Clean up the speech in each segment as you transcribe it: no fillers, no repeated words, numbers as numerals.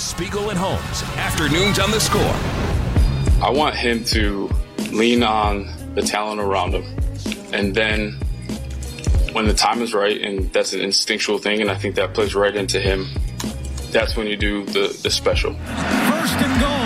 Spiegel and Holmes, afternoons on The Score. I want him to lean on the talent around him. And then when the time is right, and that's an instinctual thing, and I think that plays right into him, that's when you do the special. First and goal.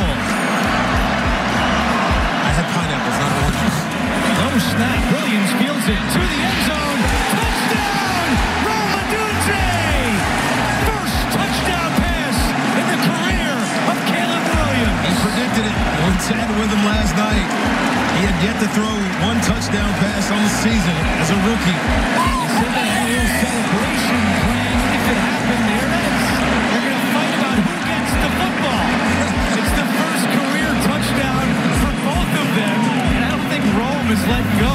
I have pineapples, not oranges. Oh, snap. Williams fields it to the end zone. Touchdown! Rome Odunze! First touchdown pass in the career of Caleb Williams. He predicted it. We chatted with him last night. He had yet to throw one touchdown pass on the season as a rookie. He said they had a little celebration plan if it happened. Here it is. They're going to fight about who gets the football. It's the first career touchdown for both of them, and I don't think Rome is letting go.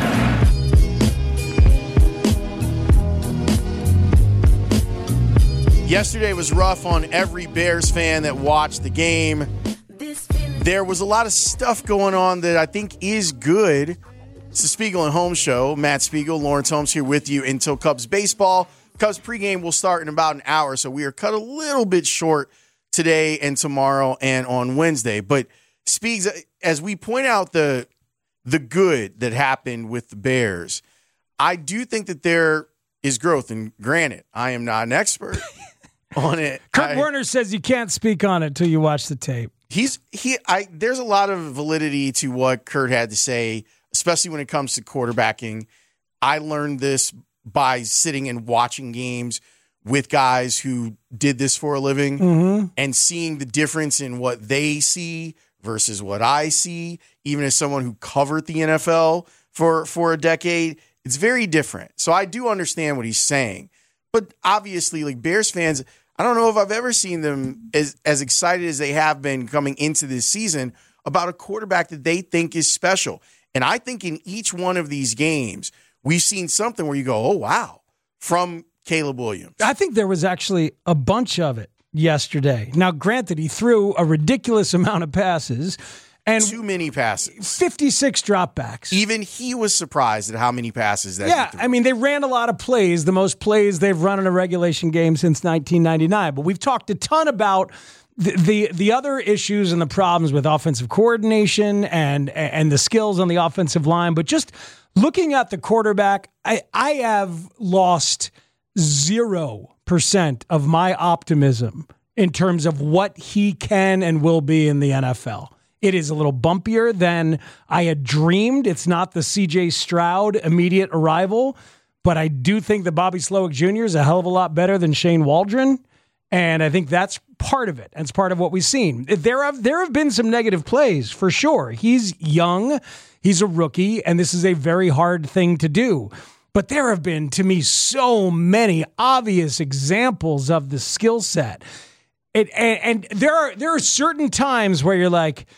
Yesterday was rough on every Bears fan that watched the game. There was a lot of stuff going on that I think is good. It's the Spiegel and Holmes show. Matt Spiegel, Lawrence Holmes here with you until Cubs baseball. Cubs pregame will start in about an hour, so we are cut a little bit short today and tomorrow and on Wednesday. But Speaks, as we point out the good that happened with the Bears, I do think that there is growth. And granted, I am not an expert on it. Kurt Warner says you can't speak on it till you watch the tape. There's a lot of validity to what Kurt had to say, especially when it comes to quarterbacking. I learned this by sitting and watching games with guys who did this for a living and seeing the difference in what they see versus what I see. Even as someone who covered the NFL for a decade, it's very different. So I do understand what he's saying. But obviously, like Bears fans, I don't know if I've ever seen them as excited as they have been coming into this season about a quarterback that they think is special. And I think in each one of these games, we've seen something where you go, oh, wow, from Caleb Williams. I think there was actually a bunch of it yesterday. Now, granted, he threw a ridiculous amount of passes. And too many passes. 56 dropbacks. Even he was surprised at how many passes that he threw. I mean, they ran a lot of plays, the most plays they've run in a regulation game since 1999. But we've talked a ton about the other issues and the problems with offensive coordination and the skills on the offensive line. But just looking at the quarterback, I have lost 0% of my optimism in terms of what he can and will be in the NFL. It is a little bumpier than I had dreamed. It's not the C.J. Stroud immediate arrival, but I do think that Bobby Slowick Jr. is a hell of a lot better than Shane Waldron, and I think that's part of it. It's part of what we've seen. There have been some negative plays, for sure. He's young, he's a rookie, and this is a very hard thing to do. But there have been, to me, so many obvious examples of the skill set. And there are certain times where you're like,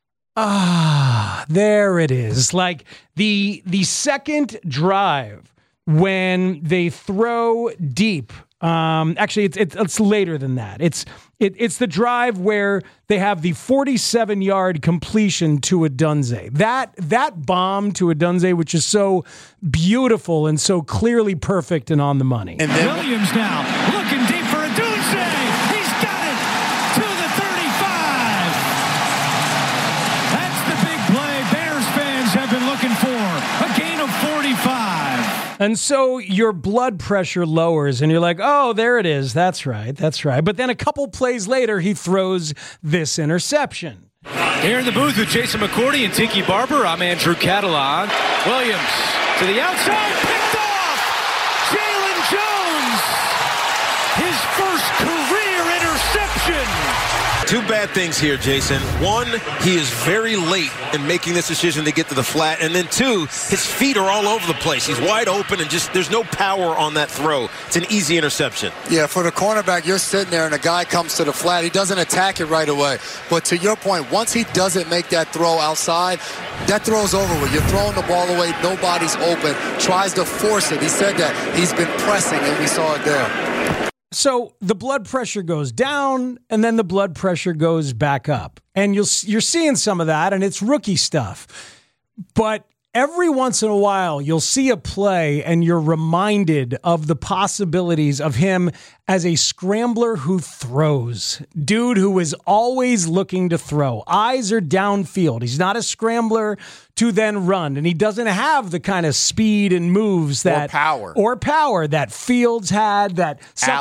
there it is. Like the second drive when they throw deep. Actually, it's later than that. It's the drive where they have the 47-yard completion to Odunze. That bomb to Odunze, which is so beautiful and so clearly perfect and on the money. And then Williams now looking deep for Odunze. He's got it to the 35. That's the big play Bears fans have been looking for. A gain of 45. And so your blood pressure lowers and you're like, oh, there it is. That's right. But then a couple plays later, he throws this interception. Here in the booth with Jason McCourty and Tiki Barber, I'm Andrew Catalan. Williams to the outside, picked off! Jalen Jones! His first career interception! Two bad things here, Jason. One, he is very late in making this decision to get to the flat. And then two, his feet are all over the place. He's wide open and just there's no power on that throw. It's an easy interception. Yeah, for the cornerback, you're sitting there and a guy comes to the flat. He doesn't attack it right away. But to your point, once he doesn't make that throw outside, that throw's over with. You're throwing the ball away. Nobody's open. Tries to force it. He said that. He's been pressing, and we saw it there. So the blood pressure goes down, and then the blood pressure goes back up. And you're seeing some of that, and it's rookie stuff. But every once in a while, you'll see a play, and you're reminded of the possibilities of him as a scrambler who throws. Dude who is always looking to throw. Eyes are downfield. He's not a scrambler to then run, and he doesn't have the kind of speed and moves that or power that Fields had, that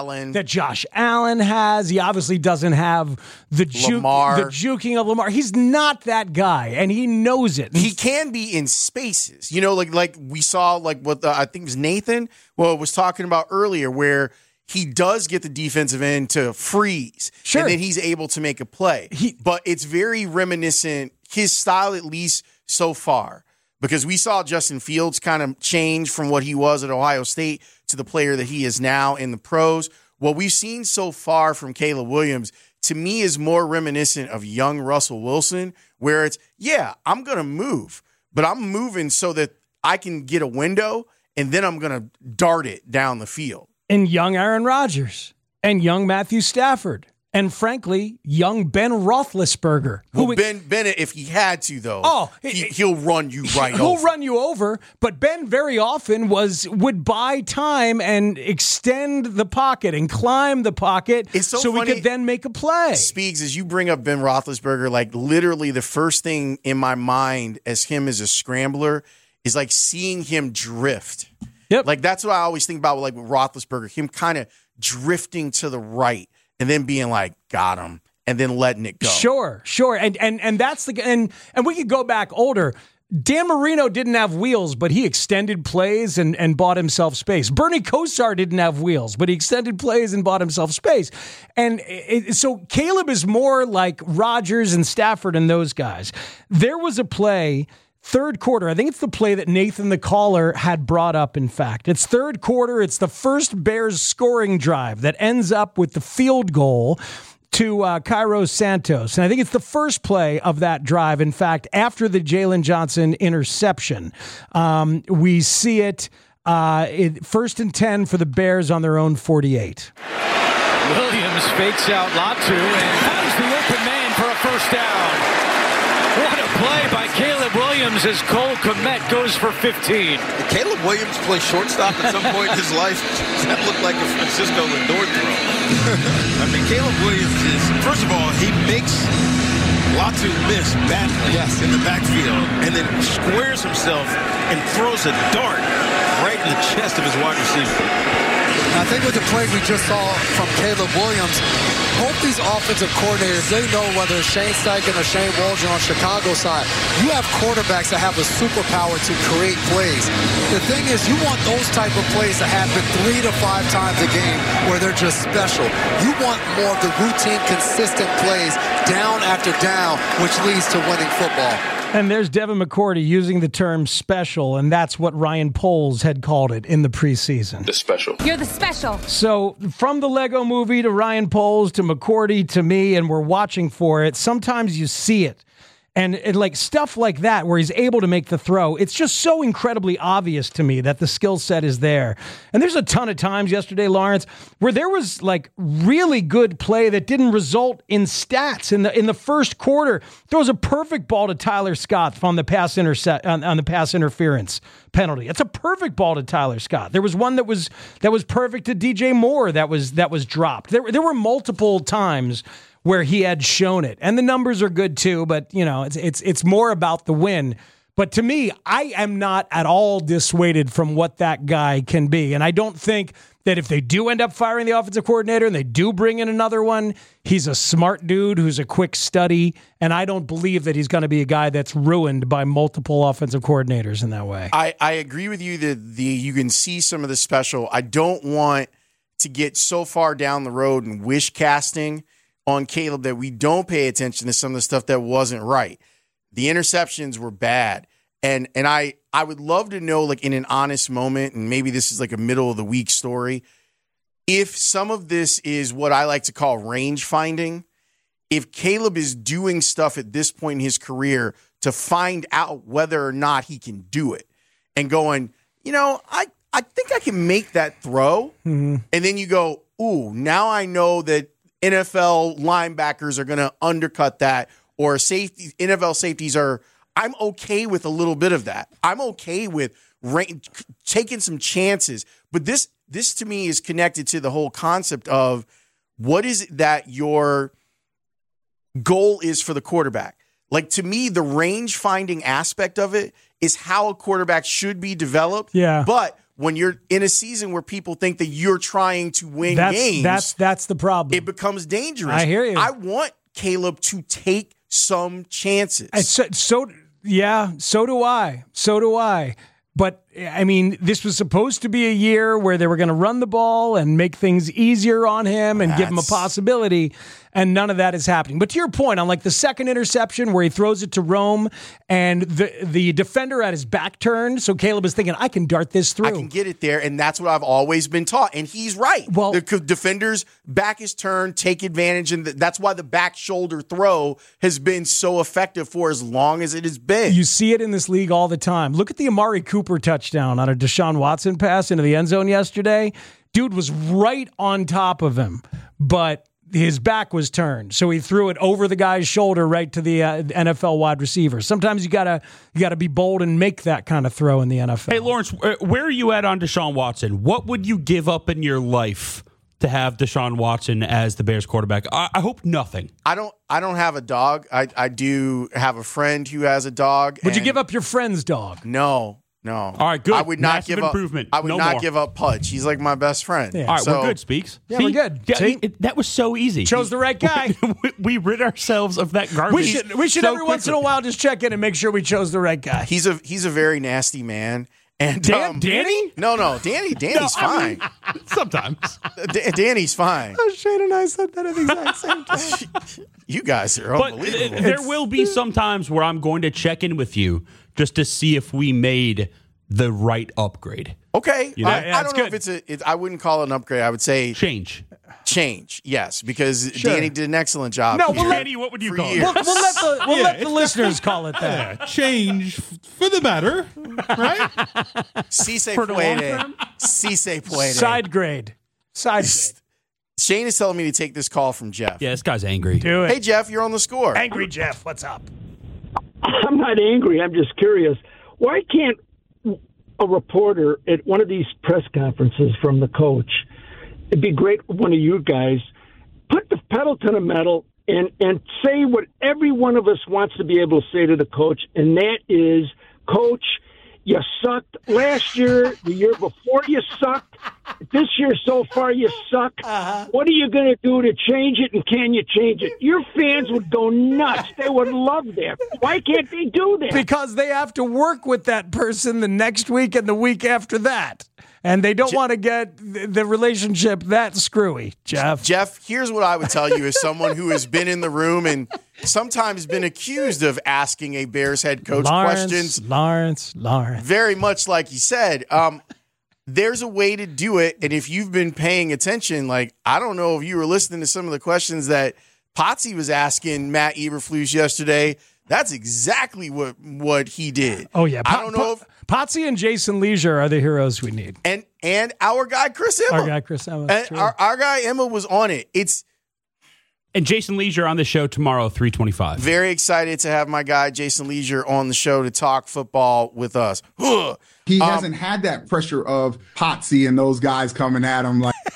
Josh Allen has. He obviously doesn't have the juking of Lamar. He's not that guy, and he knows it. He can be in spaces, like we saw, like what I think it was Nathan was talking about earlier, where he does get the defensive end to freeze, and then he's able to make a play. But it's very reminiscent, his style at least so far, because we saw Justin Fields kind of change from what he was at Ohio State to the player that he is now in the pros. What we've seen so far from Caleb Williams, to me, is more reminiscent of young Russell Wilson, where it's, I'm going to move, but I'm moving so that I can get a window, and then I'm going to dart it down the field. And young Aaron Rodgers, and young Matthew Stafford, and frankly, young Ben Roethlisberger. Ben Bennett, if he had to, though, he'll run you over. He'll run you over, but Ben very often would buy time and extend the pocket and climb the pocket so we could then make a play. Speaks, as you bring up Ben Roethlisberger, like literally the first thing in my mind as him as a scrambler is like seeing him drift. Yep. Like that's what I always think about, like with Roethlisberger, him kind of drifting to the right and then being like, got him, and then letting it go. Sure. And that's and we could go back older. Dan Marino didn't have wheels, but he extended plays and bought himself space. Bernie Kosar didn't have wheels, but he extended plays and bought himself space. And so Caleb is more like Rodgers and Stafford and those guys. There was a play, third quarter. I think it's the play that Nathan the caller had brought up, in fact. It's third quarter. It's the first Bears scoring drive that ends up with the field goal to Cairo Santos. And I think it's the first play of that drive. In fact, after the Jalen Johnson interception, we see it 1st and 10 for the Bears on their own 48. Williams fakes out Latu and finds the open man for a first down. What a play by Caleb Williams as Cole Kmet goes for 15. Did Caleb Williams play shortstop at some point in his life? That looked like a Francisco Lindor throw. I mean, Caleb Williams is, first of all, he makes Latu miss badly in the backfield and then squares himself and throws a dart right in the chest of his wide receiver. I think with the play we just saw from Caleb Williams, both these offensive coordinators, they know whether it's Shane Steichen or Shane Waldron on Chicago's side, you have quarterbacks that have a superpower to create plays. The thing is, you want those type of plays to happen 3 to 5 times a game where they're just special. You want more of the routine, consistent plays down after down, which leads to winning football. And there's Devin McCourty using the term special, and that's what Ryan Poles had called it in the preseason. The special. You're the special. So from the Lego movie to Ryan Poles to McCourty to me, and we're watching for it, sometimes you see it. And like stuff like that where he's able to make the throw, it's just so incredibly obvious to me that the skill set is there. And there's a ton of times yesterday, Lawrence, where there was like really good play that didn't result in stats. In the first quarter, there was a perfect ball to Tyler Scott on the pass on the pass interference penalty. It's a perfect ball to Tyler Scott. There was one that was perfect to DJ Moore that was dropped. There were multiple times where he had shown it. And the numbers are good too, but it's more about the win. But to me, I am not at all dissuaded from what that guy can be. And I don't think that if they do end up firing the offensive coordinator and they do bring in another one, he's a smart dude who's a quick study. And I don't believe that he's going to be a guy that's ruined by multiple offensive coordinators in that way. I agree with you that you can see some of the special. I don't want to get so far down the road and wish casting on Caleb that we don't pay attention to some of the stuff that wasn't right. The interceptions were bad. And I would love to know, like in an honest moment, and maybe this is like a middle of the week story, if some of this is what I like to call range finding, if Caleb is doing stuff at this point in his career to find out whether or not he can do it and going, I think I can make that throw. Mm-hmm. And then you go, ooh, now I know that NFL linebackers are going to undercut that, or NFL safeties are. I'm okay with a little bit of that. I'm okay with taking some chances. But this this to me is connected to the whole concept of what is it that your goal is for the quarterback. Like, to me, the range finding aspect of it is how a quarterback should be developed. Yeah. But when you're in a season where people think that you're trying to win games, that's the problem. it becomes dangerous. I hear you. I want Caleb to take some chances. So do I. So do I. But, I mean, this was supposed to be a year where they were going to run the ball and make things easier on him and give him a possibility, and none of that is happening. But to your point, on like the second interception where he throws it to Rome and the defender at his back turned, so Caleb is thinking, I can dart this through. I can get it there, and that's what I've always been taught. And he's right. Well, the defender's back is turned, take advantage, and that's why the back shoulder throw has been so effective for as long as it has been. You see it in this league all the time. Look at the Amari Cooper touchdown on a Deshaun Watson pass into the end zone yesterday. Dude was right on top of him, but his back was turned, so he threw it over the guy's shoulder right to the NFL wide receiver. Sometimes you gotta be bold and make that kind of throw in the NFL. Hey, Lawrence, where are you at on Deshaun Watson? What would you give up in your life to have Deshaun Watson as the Bears quarterback? I hope nothing. I don't have a dog. I do have a friend who has a dog. Would you give up your friend's dog? No. All right, good. I would not Massive give improvement. up. I would No not more. give up Pudge. He's like my best friend. Yeah. All right, So- we're good, Speaks. Yeah, we're good. Yeah, See? that was so easy. Chose the right guy. we rid ourselves of that garbage. We should so every once in a quickly. while just check in and make sure we chose the right guy. He's a very nasty man. And Danny? No, Danny's fine. Sometimes. Danny's fine. Shane and I said that at the exact same time. You guys are But unbelievable. there will be some times where I'm going to check in with you just to see if we made the right upgrade. Okay. You know? I don't know good. if I wouldn't call it an upgrade. I would say Change. yes, because Sure. Danny did an excellent job. No, here Danny, what would you for call it? years. We'll let the listeners call it that. Change for the better, right? Si se For the long puede. term? Si se puede. Side grade. Shane is telling me to take this call from Jeff. Yeah, this guy's angry. Do it. Hey, Jeff, you're on the score. Angry Jeff, what's up? I'm not angry. I'm just curious. Why can't a reporter at one of these press conferences from the coach, it'd be great, one of you guys, put the pedal to the metal and say what every one of us wants to be able to say to the coach, and that is, Coach, you sucked last year, the year before you sucked. This year so far you suck. What are you going to do to change it, and can you change it? Your fans would go nuts. They would love that. Why can't they do that? Because they have to work with that person the next week and the week after that. And they don't want to get the relationship that screwy, Jeff. Jeff, here's what I would tell you as someone who has been in the room and sometimes been accused of asking a Bears head coach questions. Lawrence. Very much like you said, there's a way to do it. And if you've been paying attention, like, I don't know if you were listening to some of the questions that Potsy was asking Matt Eberflus yesterday. That's exactly what he did. Oh, yeah. I don't know if Potsy and Jason Leisure are the heroes we need. and our guy Chris Emma. Our guy Chris Emma. And our guy Emma was on it. It's And Jason Leisure on the show tomorrow, 3:25. very excited to have my guy Jason Leisure on the show to talk football with us. He hasn't had that pressure of Potsy and those guys coming at him like.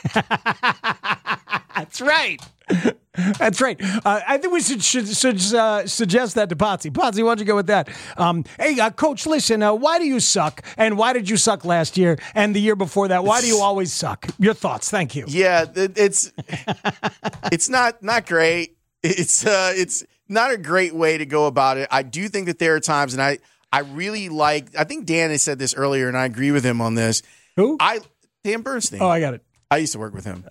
That's right. That's right. I think we should suggest that to Potsy. Potsy, why don't you go with that? Hey, Coach, listen, why do you suck? And why did you suck last year and the year before that? Why do you always suck? Your thoughts. Thank you. Yeah, it's not great. It's not a great way to go about it. I do think that there are times, and I really like. I think Dan has said this earlier, and I agree with him on this. Who? Dan Bernstein. Oh, I got it. I used to work with him.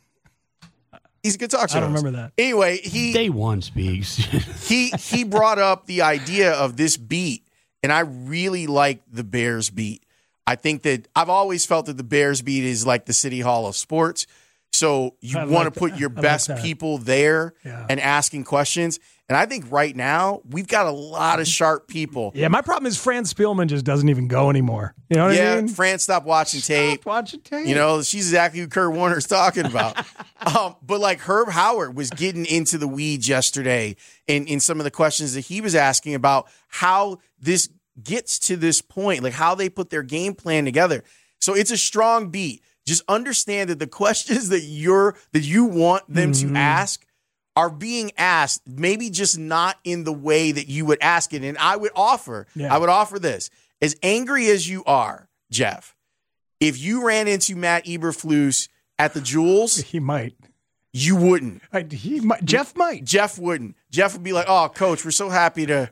He's a good talk show I don't host. remember that. Anyway, Day one speaks. he brought up the idea of this beat, and I really like the Bears beat. I think that I've always felt that the Bears beat is like the City Hall of Sports. So you want to put your best people there and asking questions. And I think right now we've got a lot of sharp people. Yeah, my problem is Fran Spielman just doesn't even go anymore. You know what I mean? Fran stopped watching tape. Watching tape. You know, she's exactly who Kurt Warner's talking about. But like Herb Howard was getting into the weeds yesterday in some of the questions that he was asking about how this gets to this point, like how they put their game plan together. So it's a strong beat. just understand that the questions that you want them to ask are being asked, maybe just not in the way that you would ask it. And I would offer this. As angry as you are, Jeff, if you ran into Matt Eberflus at the Jewels, he might. You wouldn't. Jeff might. Jeff wouldn't. Jeff would be like, "Oh, Coach, we're so happy to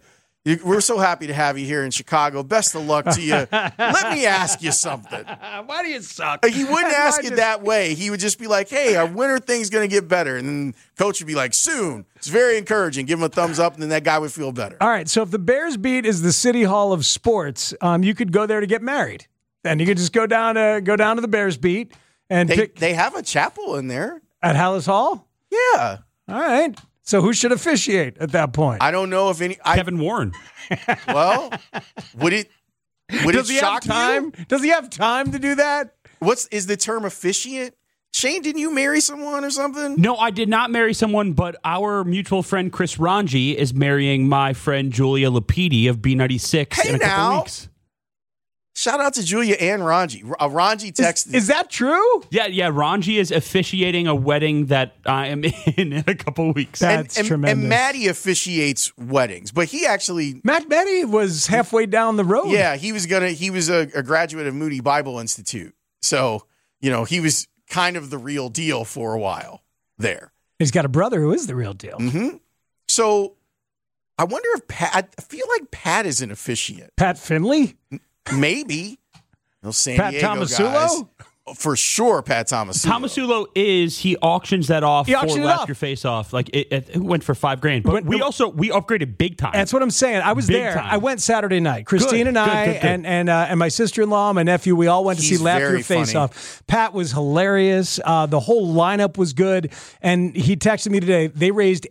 have you here in Chicago. Best of luck to you. Let me ask you something. Why do you suck?" He wouldn't ask it that way. He would just be like, "Hey, our winter thing's going to get better." And then Coach would be like, "Soon." It's very encouraging. Give him a thumbs up, and then that guy would feel better. All right, so if the Bears beat is the City Hall of Sports, you could go there to get married. And you could just go down to the Bears beat and pick. They have a chapel in there. At Hallis Hall? Yeah. All right. So who should officiate at that point? I don't know if any. Kevin Warren. Well, would it shock you? Does he have time to do that? Is the term officiant? Shane, didn't you marry someone or something? No, I did not marry someone, but our mutual friend Chris Ranji is marrying my friend Julia Lapidi of B96 in a couple weeks. Shout out to Julia and Ranji. Ranji texted. Is that true? Yeah. Ranji is officiating a wedding that I am in a couple weeks. That's tremendous. And Maddie officiates weddings, but he actually Maddie was halfway down the road. Yeah, he was a graduate of Moody Bible Institute, so he was kind of the real deal for a while there. He's got a brother who is the real deal. Mm-hmm. So I wonder if I feel like Pat is an officiant. Pat Finley. Maybe. San Pat Diego Tomasulo? Guys. For sure, Pat Tomasulo. Tomasulo he auctions that off for Laugh Your Face Off. Like it went for $5,000. But we upgraded big time. That's what I'm saying. I was there. I went Saturday night. Christine and I and my sister-in-law, my nephew, we all went to see Laugh Your Face Off. Pat was hilarious. The whole lineup was good. And he texted me today. They raised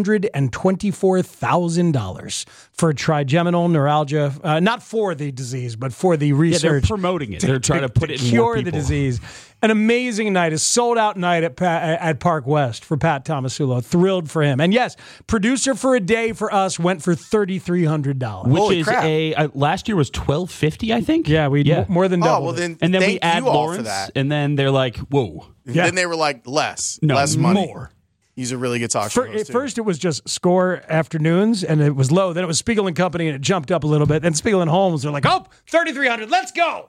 $824,000 for trigeminal neuralgia, not for the disease, but for the research. Yeah, they're promoting it. They're trying to put it in more people. Cure the disease. An amazing night, a sold-out night at Park West for Pat Tomasulo. Thrilled for him. And yes, producer for a day for us went for $3,300. Which is last year was $1,250, I think? Yeah, more than double. Well, then and then we add Lawrence, for that. And then they're like, whoa. Yeah. Then they were like, less money. More. He's a really good talk show host, First, it was just Score afternoons, and it was low. Then it was Spiegel and Company, and it jumped up a little bit. Then Spiegel and Holmes, they're like, oh, $3,300, let's go.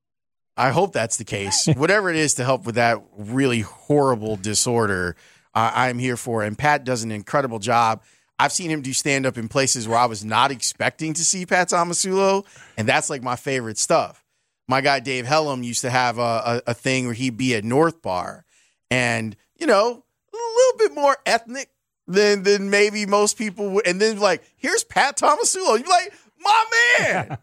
I hope that's the case. Whatever it is to help with that really horrible disorder, I'm here for. And Pat does an incredible job. I've seen him do stand-up in places where I was not expecting to see Pat Tomasulo, and that's like my favorite stuff. My guy Dave Hellum used to have a thing where he'd be at North Bar, and, a little bit more ethnic than maybe most people would. And then, like, here's Pat Tomasulo. You're like, my man!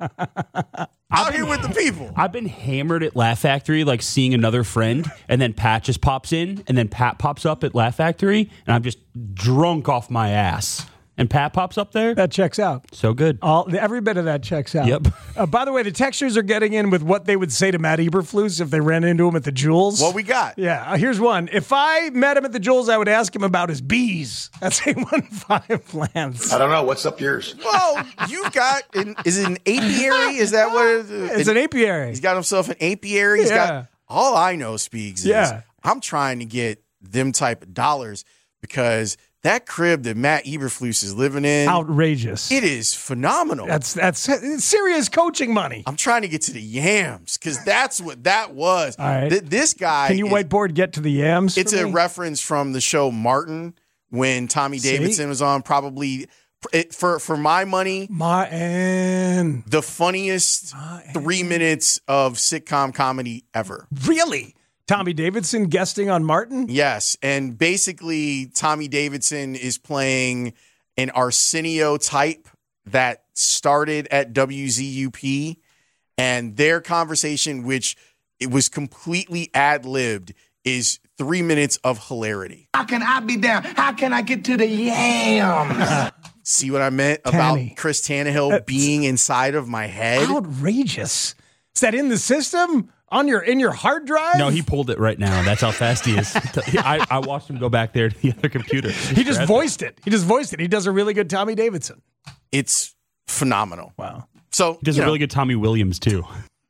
Out here with the people. I've been hammered at Laugh Factory, like seeing another friend, and then Pat just pops in, and then Pat pops up at Laugh Factory, and I'm just drunk off my ass. And Pat pops up there. That checks out. So good. Every bit of that checks out. Yep. By the way, the textures are getting in with what they would say to Matt Eberflus if they ran into him at the Jewels. What we got? Yeah. Here's one. If I met him at the Jewels, I would ask him about his bees. That's A15 plants. I don't know. What's up yours? Well, you've got, is it an apiary? Is that what it is? It's an apiary. He's got himself an apiary. He's got, all I know, Speaks, is I'm trying to get them type of dollars because that crib that Matt Eberflus is living in, outrageous. It is phenomenal. That's serious coaching money. I'm trying to get to the yams because that's what that was. All right. This guy. Can you whiteboard get to the yams? It's a reference from the show Martin when Tommy Davidson was on. Probably for my money, Martin, the funniest 3 minutes of sitcom comedy ever. Really? Tommy Davidson guesting on Martin? Yes. And basically, Tommy Davidson is playing an Arsenio type that started at WZUP. And their conversation, which it was completely ad-libbed, is 3 minutes of hilarity. How can I be down? How can I get to the yams? See what I meant about Chris Tannehill being inside of my head? Outrageous. Is that in the system? In your hard drive? No, he pulled it right now. That's how fast he is. I watched him go back there to the other computer. He just voiced it. He does a really good Tommy Davidson. It's phenomenal. Wow. So he does a really good Tommy Williams too.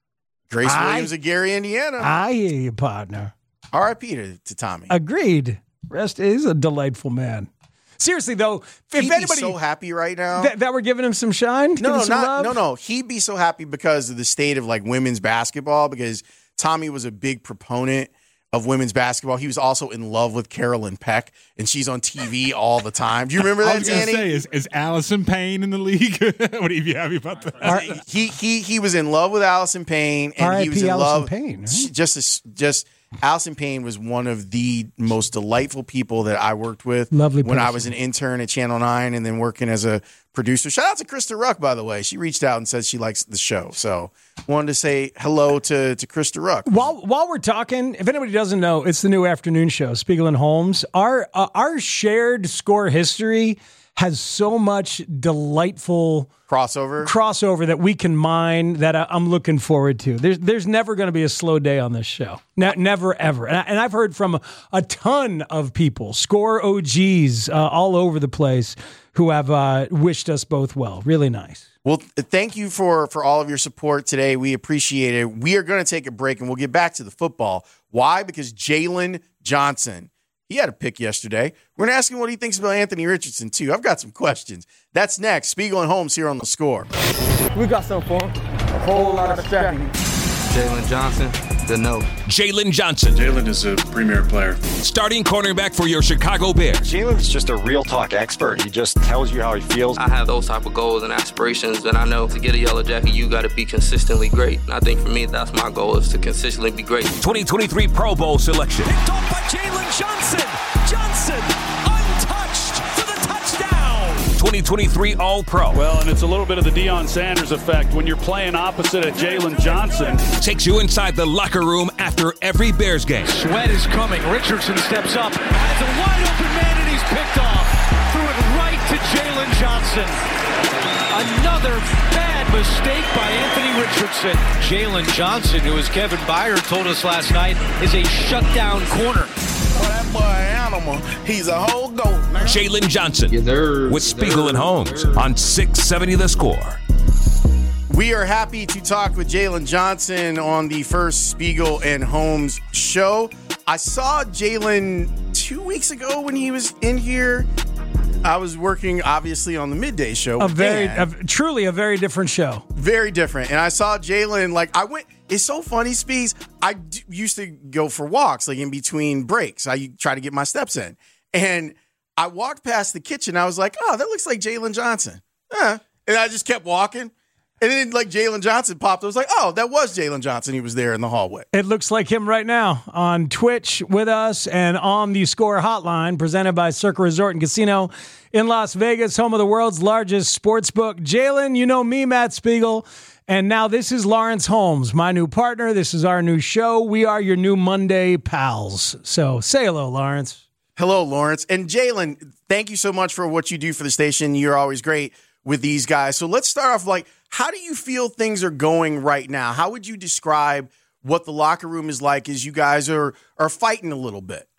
Grace Williams of Gary, Indiana. I hear you, partner. R.I.P. to Tommy. Agreed. Rest is a delightful man. Seriously, though, if He'd anybody be so happy right now that we're giving him some shine, no. He'd be so happy because of the state of like women's basketball. Because Tommy was a big proponent of women's basketball. He was also in love with Carolyn Peck, and she's on TV all the time. Do you remember that, Danny? Is Allison Payne in the league? What are you happy about that? He was in love with Allison Payne, and he was in Allison love. Payne, right? Just Allison Payne was one of the most delightful people that I worked with. Lovely when I person. was an intern at Channel 9 and then working as a producer. Shout out to Krista Ruck, by the way. She reached out and said she likes the show. So wanted to say hello to Krista Ruck. While we're talking, if anybody doesn't know, it's the new afternoon show, Spiegel and Holmes. Our shared score history has so much delightful crossover that we can mine that I'm looking forward to. There's never going to be a slow day on this show. Never, ever. And I've heard from a ton of people, score OGs all over the place, who have wished us both well. Really nice. Well, thank you for all of your support today. We appreciate it. We are going to take a break, and we'll get back to the football. Why? Because Jalen Johnson, he had a pick yesterday. We're going to ask him what he thinks about Anthony Richardson, too. I've got some questions. That's next. Spiegel and Holmes here on The Score. We got something for him. A whole lot of stacking. Jalen Johnson, the no. Jalen Johnson. Jalen is a premier player. Starting cornerback for your Chicago Bears. Jalen's just a real talk expert. He just tells you how he feels. I have those type of goals and aspirations, and I know to get a yellow jacket, you got to be consistently great. And I think for me, that's my goal, is to consistently be great. 2023 Pro Bowl selection. Picked off by Jalen Johnson. Johnson, untouched for the touchdown. 2023 All-Pro. Well, and it's a little bit of the Deion Sanders effect. When you're playing opposite of Jalen Johnson. Takes you inside the locker room after every Bears game. Sweat is coming. Richardson steps up. Has a wide open man, and he's picked off. Threw it right to Jalen Johnson. Another bad mistake by Anthony Richardson. Jalen Johnson, who, as Kevin Byard told us last night, is a shutdown corner. Well, that boy animal. He's a whole goat. Jalen Johnson with Spiegel and Holmes on 670 The Score. We are happy to talk with Jalen Johnson on the first Spiegel and Holmes show. I saw Jalen 2 weeks ago when he was in here. I was working, obviously, on the midday show. Truly a very different show. Very different. And I saw Jalen, it's so funny, Speeds. Used to go for walks, like in between breaks. I try to get my steps in. And I walked past the kitchen. I was like, oh, that looks like Jalen Johnson. And I just kept walking. And then, Jalen Johnson popped. I was like, oh, that was Jalen Johnson. He was there in the hallway. It looks like him right now on Twitch with us and on the Score Hotline, presented by Circa Resort and Casino in Las Vegas, home of the world's largest sports book. Jalen, you know me, Matt Spiegel. And now this is Lawrence Holmes, my new partner. This is our new show. We are your new Monday pals. So say hello, Lawrence. Hello, Lawrence. And Jalen, thank you so much for what you do for the station. You're always great with these guys. So let's start off how do you feel things are going right now? How would you describe what the locker room is like as you guys are fighting a little bit?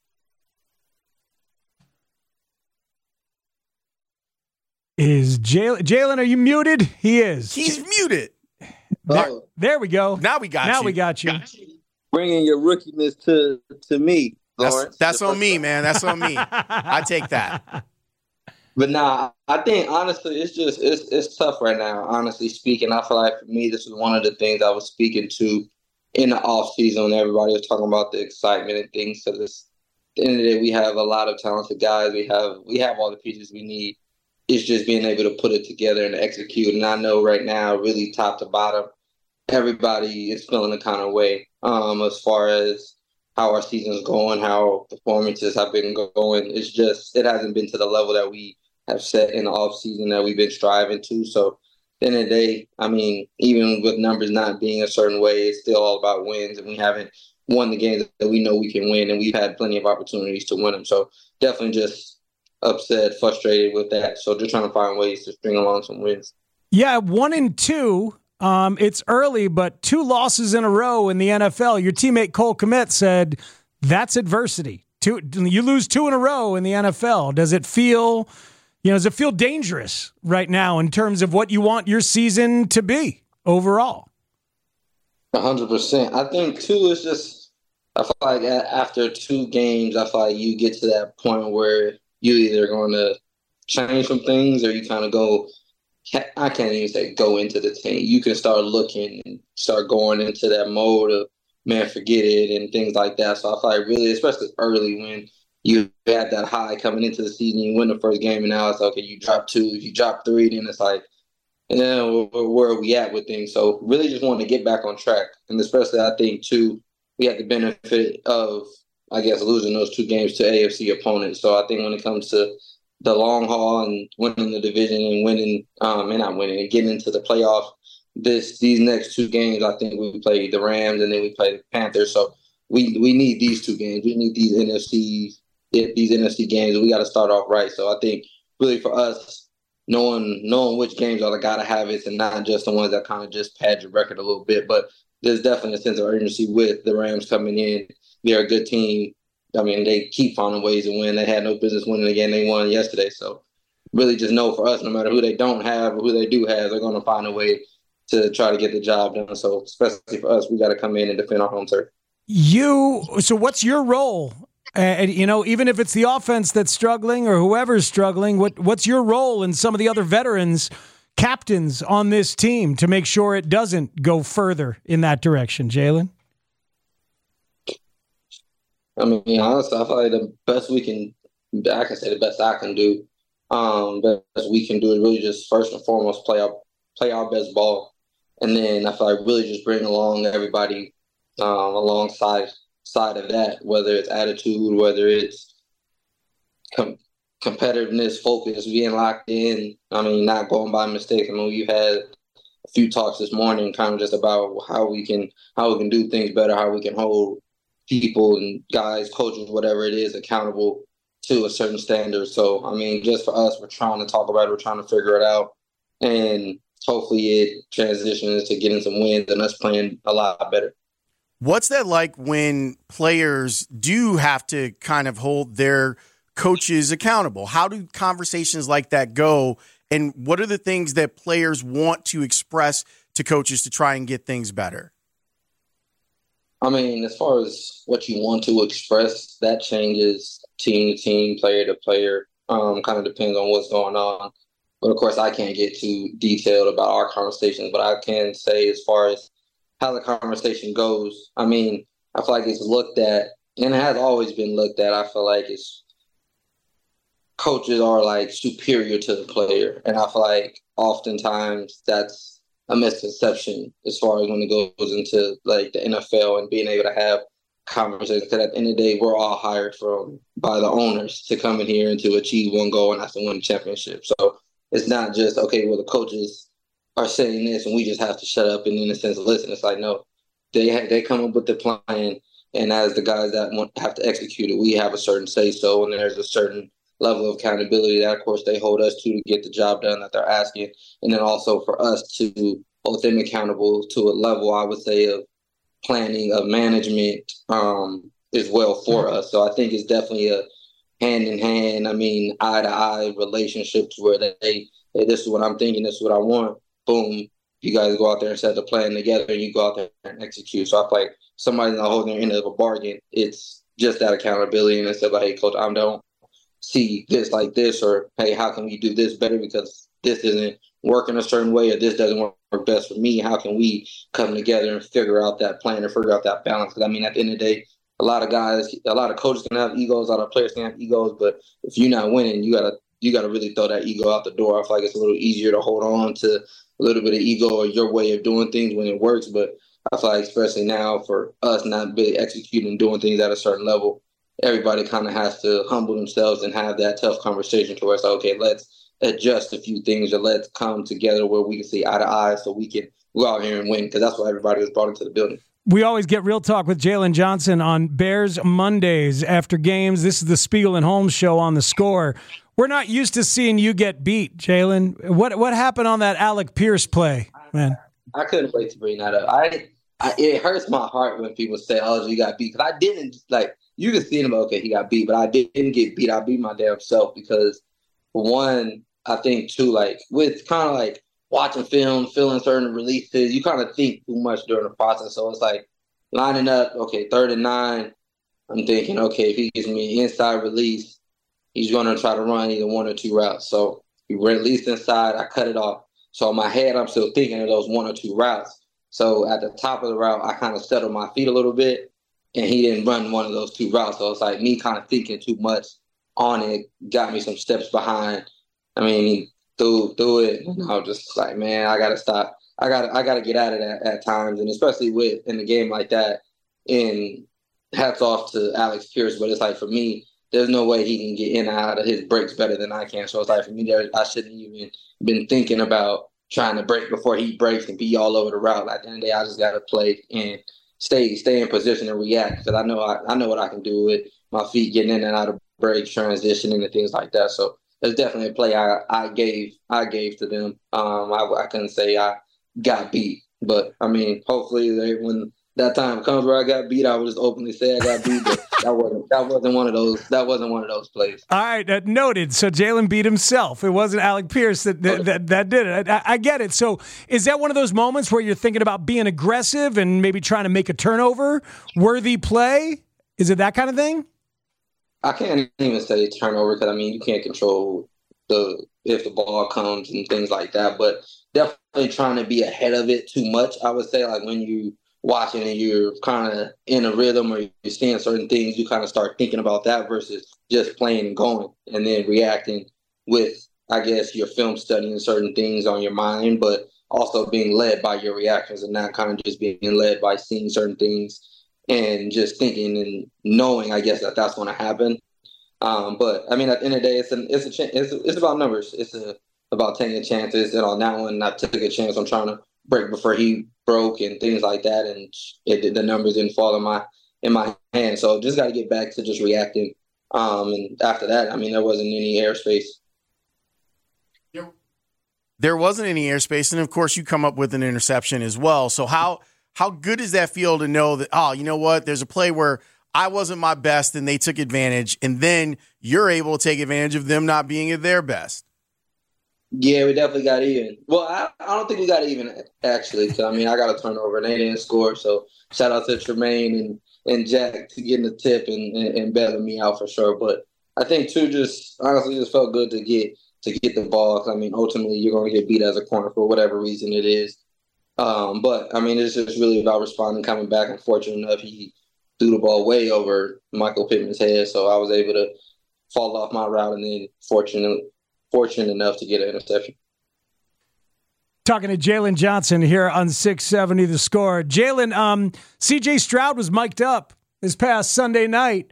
Is Jalen, are you muted? He is. He's muted. There we go. Now we got you. Now we got you. Bringing your rookiness to me, Lawrence. That's on me, man. That's on me. I take that. But nah, I think honestly, it's tough right now. Honestly speaking, I feel like for me, this was one of the things I was speaking to in the off season when everybody was talking about the excitement and things. So at the end of the day, we have a lot of talented guys. We have all the pieces we need. It's just being able to put it together and execute. And I know right now, really top to bottom, everybody is feeling the kind of way as far as how our season's going, how performances have been going. It's just, it hasn't been to the level that we have set in the off season that we've been striving to. So at the end of the day, I mean, even with numbers not being a certain way, it's still all about wins, and we haven't won the games that we know we can win, and we've had plenty of opportunities to win them. So definitely just upset, frustrated with that. So just trying to find ways to string along some wins. Yeah, 1-2. It's early, but 2 losses in a row in the NFL. Your teammate Cole Kmet said that's adversity. You lose 2 in a row in the NFL. Does it feel dangerous right now in terms of what you want your season to be overall? 100%. I think, too, it's just, I feel like after 2 games, I feel like you get to that point where you either going to change some things or you kind of go, I can't even say go into the team. You can start looking and start going into that mode of, man, forget it and things like that. So I feel like really, especially early when you had that high coming into the season, you win the first game and now it's okay, you drop 2. If you drop 3, then it's like, where are we at with things? So really just wanting to get back on track. And especially I think, too, we had the benefit of, I guess, losing those 2 games to AFC opponents. So I think when it comes to the long haul and winning the division and winning, and not winning, and getting into the playoffs, these next 2 games, I think we play the Rams and then we play the Panthers. So we need these 2 games. We need these NFC games. We got to start off right. So I think really for us, knowing which games are the got to have it and not just the ones that kind of just pad your record a little bit. But there's definitely a sense of urgency with the Rams coming in. They're a good team. I mean, they keep finding ways to win. They had no business winning again. They won yesterday. So really just know for us, no matter who they don't have or who they do have, they're going to find a way to try to get the job done. So especially for us, we got to come in and defend our home turf. So what's your role? Even if it's the offense that's struggling or whoever's struggling, what's your role in some of the other veterans, captains on this team to make sure it doesn't go further in that direction, Jalen? I mean, honestly, I feel like the best I can do, best we can do is really just first and foremost play our best ball. And then I feel like really just bring along everybody alongside of that, whether it's attitude, whether it's competitiveness, focus, being locked in. I mean, not going by mistakes. I mean, we've had a few talks this morning kind of just about how we can do things better, how we can hold people and guys, coaches, whatever it is, accountable to a certain standard. So, I mean, just for us, we're trying to talk about it. We're trying to figure it out. And hopefully it transitions to getting some wins and us playing a lot better. What's that like when players do have to kind of hold their coaches accountable? How do conversations like that go? And what are the things that players want to express to coaches to try and get things better? I mean, as far as what you want to express, that changes team to team, player to player. Kind of depends on what's going on. But, of course, I can't get too detailed about our conversations. But I can say as far as how the conversation goes, I mean, I feel like it's looked at, and it has always been looked at, I feel like coaches are, like, superior to the player. And I feel like oftentimes that's a misconception as far as when it goes into like the NFL and being able to have conversations. Because at the end of the day, we're all hired by the owners to come in here and to achieve one goal, and that's to win the championship. So it's not just, okay, well, the coaches are saying this and we just have to shut up and in a sense listen. It's like, no, they come up with the plan, and as the guys that have to execute it, we have a certain say-so, and there's a certain level of accountability that, of course, they hold us to get the job done that they're asking. And then also for us to hold them accountable to a level, I would say, of planning, of management as well for us. So I think it's definitely a hand-in-hand, eye-to-eye relationship to where hey, this is what I'm thinking, this is what I want. Boom, you guys go out there and set the plan together, and you go out there and execute. So I feel like somebody's not holding their end of a bargain. It's just that accountability, and instead of, hey, coach, I don't see this like this, or hey, how can we do this better because this isn't working a certain way, or this doesn't work best for me. How can we come together and figure out that plan or figure out that balance? Because I mean, at the end of the day, a lot of coaches can have egos, a lot of players can have egos, but if you're not winning, you gotta really throw that ego out the door. I feel like it's a little easier to hold on to a little bit of ego or your way of doing things when it works, but I feel like especially now for us not really executing and doing things at a certain level, everybody kind of has to humble themselves and have that tough conversation to where it's like, okay, let's adjust a few things, or let's come together where we can see eye to eye so we can go out here and win, because that's why everybody was brought into the building. We always get Real Talk with Jalen Johnson on Bears Mondays after games. This is the Spiegel and Holmes show on The Score. We're not used to seeing you get beat, Jalen. What happened on that Alec Pierce play, man? I couldn't wait to bring that up. It hurts my heart when people say, oh, you got beat, because I didn't, like, you can see him, okay, he got beat, but I didn't get beat. I beat my damn self because, for one, I think, too, like, with kind of like watching film, feeling certain releases. You kind of think too much during the process. So it's like lining up, okay, 3rd and 9. I'm thinking, okay, if he gives me an inside release, he's going to try to run either 1 or 2 routes. So he released inside, I cut it off. So in my head, I'm still thinking of those 1 or 2 routes. So at the top of the route, I kind of settled my feet a little bit, and he didn't run one of those 2 routes. So it's like me kind of thinking too much on it got me some steps behind. I mean, he threw it, and I was just like, man, I got to stop. I got to get out of that at times, and especially in a game like that. And hats off to Alex Pierce, but it's like for me, there's no way he can get in and out of his breaks better than I can. So it's like for me, I shouldn't even been thinking about trying to break before he breaks and be all over the route. At the end of the day, I just got to play and stay in position and react, because I know what I can do with my feet getting in and out of breaks, transitioning and things like that. So it's definitely a play I gave to them. I couldn't say I got beat, but I mean, hopefully when that time comes where I got beat, I will just openly say I got beat. But that wasn't one of those. That wasn't one of those plays. All right, noted. So Jalen beat himself. It wasn't Alec Pierce that did it. I get it. So is that one of those moments where you're thinking about being aggressive and maybe trying to make a turnover worthy play? Is it that kind of thing? I can't even say turnover, because I mean you can't control if the ball comes and things like that. But definitely trying to be ahead of it too much. I would say, like, when you watching and you're kind of in a rhythm or you're seeing certain things, you kind of start thinking about that versus just playing and going and then reacting with, I guess, your film studying certain things on your mind, but also being led by your reactions and not kind of just being led by seeing certain things and just thinking and knowing, I guess, that that's going to happen. But I mean, at the end of the day, it's about numbers. It's about taking chances. And on that one, I took a chance on trying to break before he broke and things like that, and the numbers didn't fall in my hand. So just got to get back to just reacting. And after that, I mean, there wasn't any airspace. There wasn't any airspace, and of course, you come up with an interception as well. So how good does that feel to know that, oh, you know what? There's a play where I wasn't my best and they took advantage, and then you're able to take advantage of them not being at their best. Yeah, we definitely got even. Well, I don't think we got even, actually. So, I mean, I got a turnover and they didn't score. So shout out to Tremaine and Jack to getting the tip and bailing me out for sure. But I think, too, just honestly just felt good to get the ball. 'Cause, I mean, ultimately, you're going to get beat as a corner for whatever reason it is. But, I mean, it's just really about responding, coming back. And fortunate enough, he threw the ball way over Michael Pittman's head. So I was able to fall off my route and then fortunate enough to get an interception. Talking to Jalen Johnson here on 670 The Score. Jalen, C.J. Stroud was mic'd up this past Sunday night.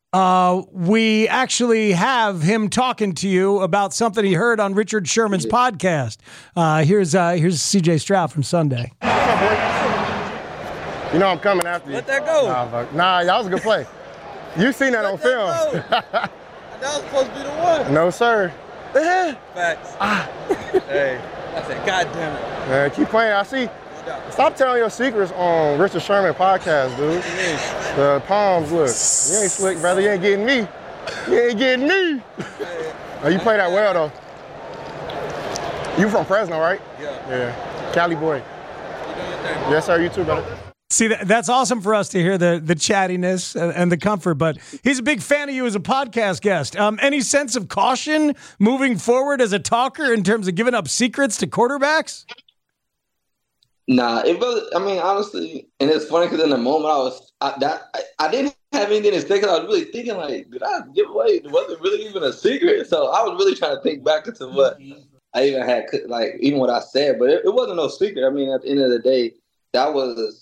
We actually have him talking to you about something he heard on Richard Sherman's podcast. Here's C.J. Stroud from Sunday. What's up, boy? You know I'm coming after you. Let that go. Nah, that was a good play. You seen that on film. That was supposed to be the one. No, sir. Facts. Hey, I said, God damn it. Man, keep playing. I see. Stop telling your secrets on Richard Sherman podcast, dude. The palms, look. You ain't slick, brother. You ain't getting me. You ain't getting me. Oh, you play that well, though. You from Fresno, right? Yeah. Cali boy. You doing your thing? Yes, sir. You too, brother. See, that's awesome for us to hear the chattiness and the comfort, but he's a big fan of you as a podcast guest. Any sense of caution moving forward as a talker in terms of giving up secrets to quarterbacks? Nah, it was, I mean, honestly, and it's funny because in the moment I didn't have anything to say because I was really thinking, like, did I give away? Was it really even a secret? So I was really trying to think back into what I even had, like, even what I said, but it wasn't no secret. I mean, at the end of the day, that was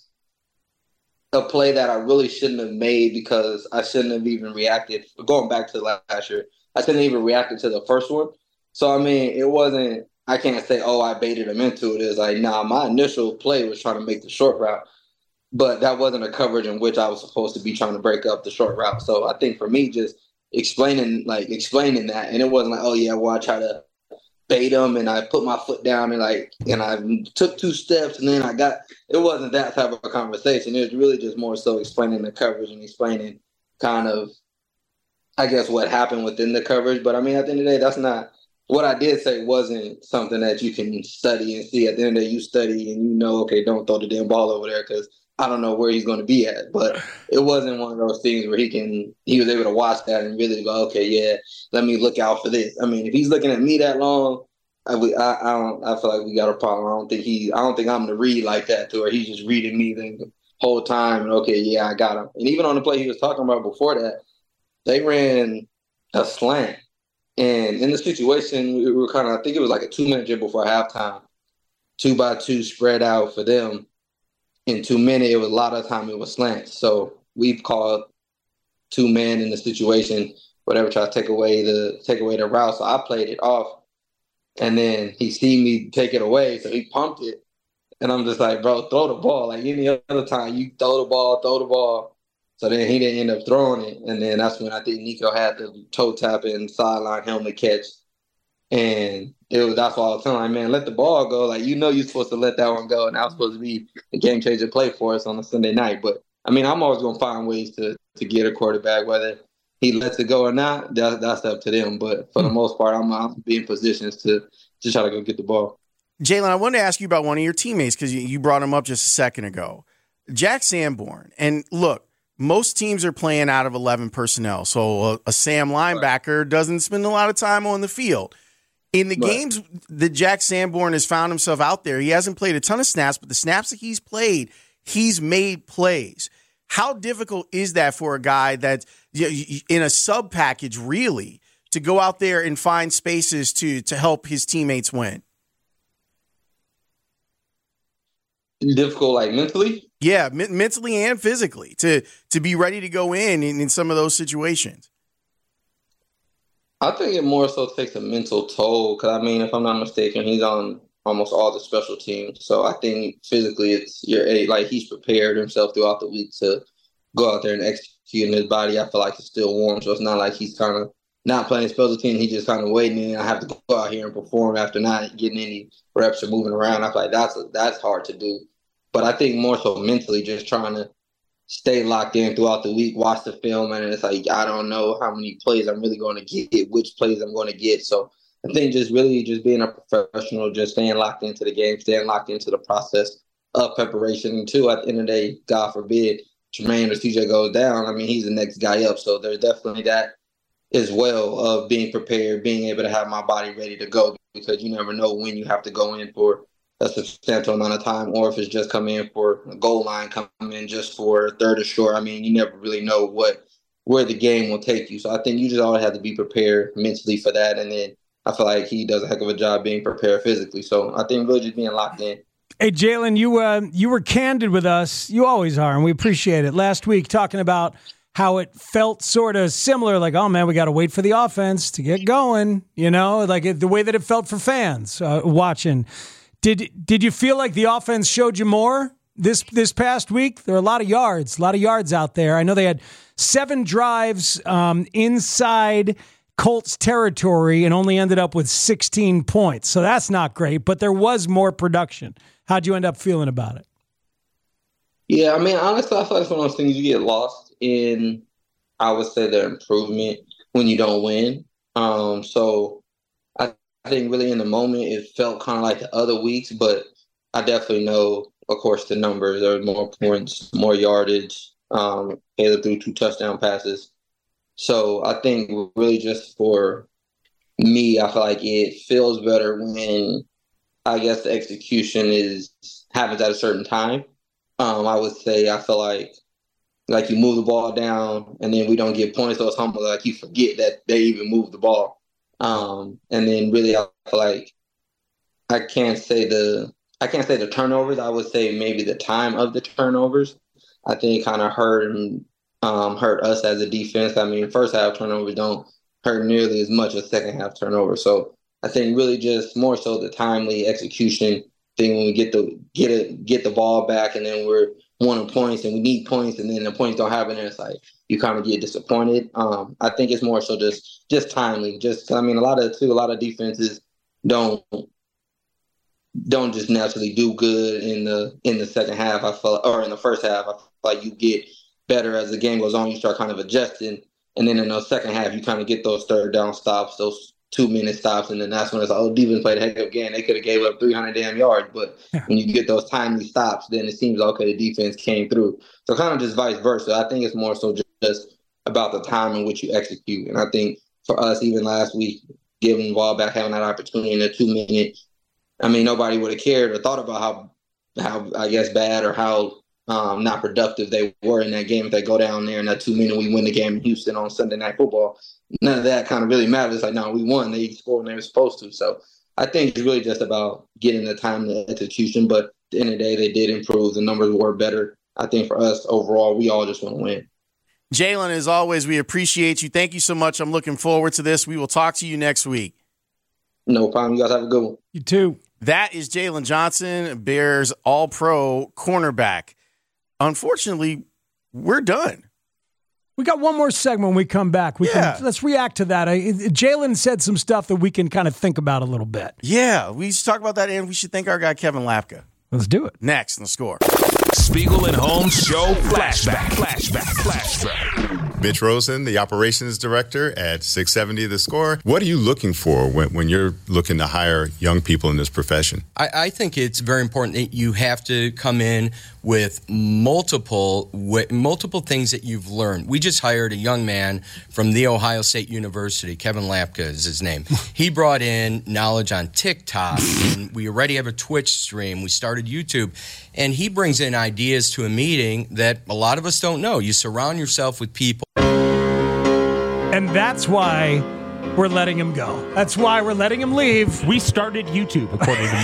a play that I really shouldn't have made because I shouldn't have even reacted. Going back to last year, I shouldn't have even reacted to the first one. So, I mean, it wasn't, I can't say, oh, I baited him into it. It's like, nah, my initial play was trying to make the short route, but that wasn't a coverage in which I was supposed to be trying to break up the short route. So I think for me, just explaining that, and it wasn't like, oh, yeah, well, I try to bait him and I put my foot down and I took 2 steps and then it wasn't that type of a conversation. It was really just more so explaining the coverage and explaining kind of, I guess, what happened within the coverage. But I mean, at the end of the day, that's not what I did say wasn't something that you can study and see. At the end of the day, you study and you know, okay, don't throw the damn ball over there because I don't know where he's going to be at. But it wasn't one of those things where he was able to watch that and really go, okay, yeah, let me look out for this. I mean, if he's looking at me that long, I feel like we got a problem. I don't think I'm the read like that to where he's just reading me the whole time. And okay, yeah, I got him. And even on the play he was talking about before that, they ran a slant. And in the situation, we were kind of, I think it was like a 2-minute drill before halftime, 2x2 spread out for them. In 2 minutes, it was a lot of time it was slants. So we've called 2 men in the situation, whatever, try to take away the route. So I played it off. And then he seen me take it away, so he pumped it. And I'm just like, bro, throw the ball. Like any other time, you throw the ball. So then he didn't end up throwing it. And then that's when I think Nico had the toe tapping sideline helmet catch. And that's why I was telling him, man, let the ball go. Like, you know you're supposed to let that one go. And that was supposed to be a game-changer play for us on a Sunday night. But, I mean, I'm always going to find ways to get a quarterback, whether he lets it go or not, that's up to them. But for the most part, I'm being positions to just try to go get the ball. Jalen, I wanted to ask you about one of your teammates because you brought him up just a second ago. Jack Sanborn. And, look, most teams are playing out of 11 personnel, so a Sam linebacker doesn't spend a lot of time on the field. In the games that Jack Sanborn has found himself out there, he hasn't played a ton of snaps, but the snaps that he's played, he's made plays. How difficult is that for a guy that's in a sub package, really, to go out there and find spaces to help his teammates win? Difficult, like mentally? Yeah, mentally and physically to be ready to go in some of those situations. I think it more so takes a mental toll because, I mean, if I'm not mistaken, he's on almost all the special teams. So I think physically he's prepared himself throughout the week to go out there and execute, and his body, I feel like, is still warm. So it's not like he's kind of not playing special team. He's just kind of waiting, and I have to go out here and perform after not getting any reps or moving around. I feel like that's hard to do. But I think more so mentally, just trying to stay locked in throughout the week, watch the film, and it's like, I don't know how many plays I'm really going to get, which plays I'm going to get. So I think just being a professional, just staying locked into the game, staying locked into the process of preparation. And two, at the end of the day, God forbid, Jermaine or CJ goes down, I mean, he's the next guy up. So there's definitely that as well of being prepared, being able to have my body ready to go, because you never know when you have to go in for a substantial amount of time, or if it's just coming in for a goal line, coming in just for a third or short. I mean, you never really know where the game will take you. So I think you just always have to be prepared mentally for that. And then I feel like he does a heck of a job being prepared physically. So I think really just being locked in. Hey, Jalen, you were candid with us. You always are, and we appreciate it. Last week, talking about how it felt sort of similar, like, oh, man, we got to wait for the offense to get going, like the way that it felt for fans watching. Did you feel like the offense showed you more this past week? There are a lot of yards out there. I know they had 7 drives inside Colts territory and only ended up with 16 points. So that's not great, but there was more production. How'd you end up feeling about it? Yeah, I mean, honestly, I feel like it's one of those things you get lost in, I would say, the improvement when you don't win. So I think really in the moment it felt kind of like the other weeks, but I definitely know, of course, the numbers. There were more points, more yardage. Taylor threw 2 touchdown passes. So I think really just for me, I feel like it feels better when I guess the execution happens at a certain time. I would say I feel like you move the ball down and then we don't get points, so it's humble. Like you forget that they even moved the ball. And then really I feel like I can't say the turnovers. I would say maybe the time of the turnovers. I think it kind of hurt us as a defense. I mean, first half turnovers don't hurt nearly as much as second half turnovers. So I think really just more so the timely execution thing when we get the ball back and then we're wanting points and we need points and then the points don't happen and it's like you kind of get disappointed. I think it's more so just timely. I mean, a lot of defenses don't just naturally do good in the second half. I feel, or in the first half, I feel like you get better as the game goes on. You start kind of adjusting, and then in the second half, you kind of get those third down stops, those 2-minute stops, and then that's when it's like, oh, defense played a heck of a game. They could have gave up 300 damn yards, but when you get those timely stops, then it seems okay, the defense came through. So kind of just vice versa. I think it's more so just about the time in which you execute. And I think for us, even last week, giving the ball back, having that opportunity in the 2-minute, I mean, nobody would have cared or thought about how I guess bad or how not productive they were in that game. If they go down there in that 2-minute, we win the game in Houston on Sunday Night Football. None of that kind of really matters. It's like, no, we won. They scored when they were supposed to. So I think it's really just about getting the time to execution. But at the end of the day, they did improve. The numbers were better. I think for us overall, we all just want to win. Jalen, as always, we appreciate you. Thank you so much. I'm looking forward to this. We will talk to you next week. No problem. You guys have a good one. You too. That is Jalen Johnson, Bears All-Pro cornerback. Unfortunately, we're done. We got one more segment when we come back. Let's react to that. Jalen said some stuff that we can kind of think about a little bit. Yeah, we should talk about that, and we should thank our guy Kevin Lapka. Let's do it. Next on The Score. Spiegel and Holmes Show Flashback. Mitch Rosen, the operations director at 670 The Score. What are you looking for when you're looking to hire young people in this profession? I think it's very important that you have to come in with multiple things that you've learned. We just hired a young man from The Ohio State University. Kevin Lapka is his name. He brought in knowledge on TikTok, and we already have a Twitch stream. We started YouTube, and he brings in ideas to a meeting that a lot of us don't know. You surround yourself with people. And that's why we're letting him go. That's why we're letting him leave. We started YouTube, according to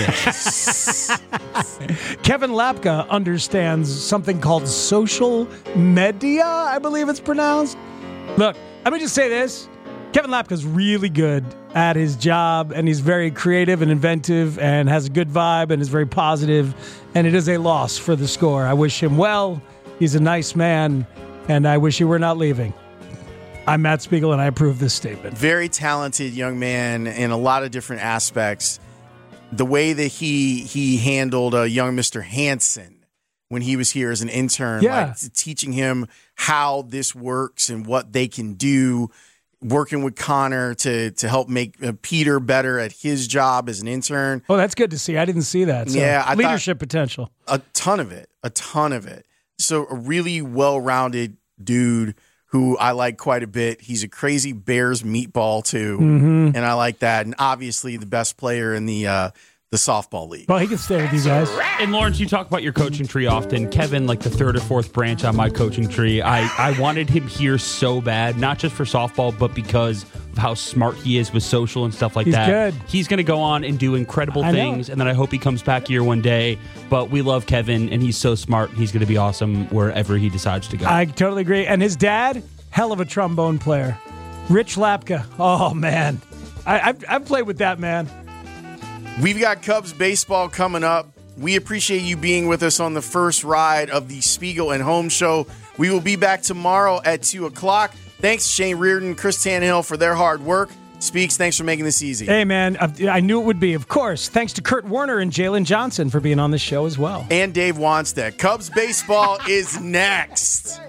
Mitch. Kevin Lapka understands something called social media, I believe it's pronounced. Look, let me just say this. Kevin Lapka's really good at his job, and he's very creative and inventive and has a good vibe and is very positive, and it is a loss for The Score. I wish him well. He's a nice man, and I wish he were not leaving. I'm Matt Spiegel, and I approve this statement. Very talented young man in a lot of different aspects. The way that he handled young Mr. Hansen when he was here as an intern, like teaching him how this works and what they can do, working with Connor to help make Peter better at his job as an intern. Oh, that's good to see. I didn't see that. So yeah, leadership potential. A ton of it. So a really well-rounded dude who I like quite a bit. He's a crazy Bears meatball, too, and I like that. And obviously the best player in the softball league. Well, he can stay with you guys. And Lawrence, you talk about your coaching tree often. Kevin, like the third or fourth branch on my coaching tree. I wanted him here so bad, not just for softball, but because of how smart he is with social and stuff like that. Good. He's going to go on and do incredible things, and then I hope he comes back here one day. But we love Kevin, and he's so smart. He's going to be awesome wherever he decides to go. I totally agree. And his dad, hell of a trombone player. Rich Lapka. Oh, man. I've played with that man. We've got Cubs baseball coming up. We appreciate you being with us on the first ride of the Spiegel and Holmes Show. We will be back tomorrow at 2 o'clock. Thanks to Shane Reardon, Chris Tannehill for their hard work. Speaks, thanks for making this easy. Hey, man, I knew it would be, of course. Thanks to Kurt Warner and Jalen Johnson for being on the show as well. And Dave Wanstead. Cubs baseball is next.